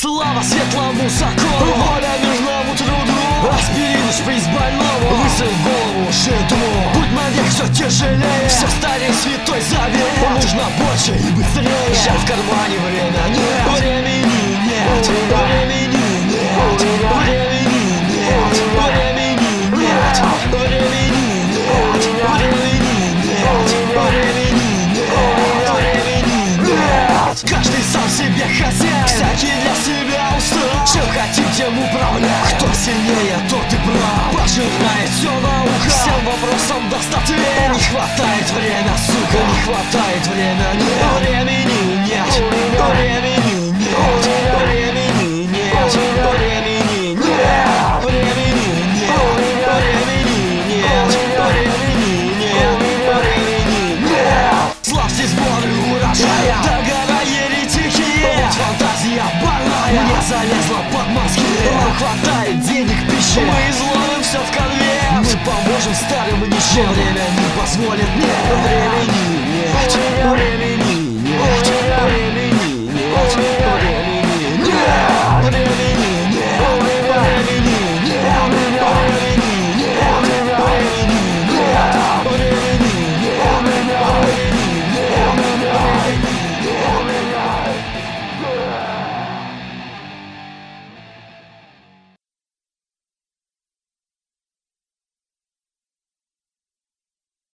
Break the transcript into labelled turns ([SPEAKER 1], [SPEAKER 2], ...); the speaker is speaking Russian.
[SPEAKER 1] Слава светлому закону, воля нужному труду. Аспирин, шприц больному, выстрел в голову, шедру. Будь навек все тяжелее, все старее святой завет. Нужно больше и быстрее, жаль в кармане время нет. Времени нет, времени нет, времени нет, времени нет, времени нет, времени нет, времени нет, времени нет. Каждый сам себе хозяин, всякий для себя устал. Чем хотим, тем управлять. Кто сильнее, тот и прав. Пожирает все наука, всем вопросам даст ответ. Не хватает время, сука, не хватает время, нет. Времени нет, времени нет, времени нет, времени нет, времени нет, времени нет, времени нет, времени нет. Славьте сборы урожая, договора еретики. Вот фантазия больная, мне залезла под мозги. Вам хватает денег, пищи, мы изловим все в конверт. Мы поможем старым и нищим, время не позволит, нет. Времени нет, времени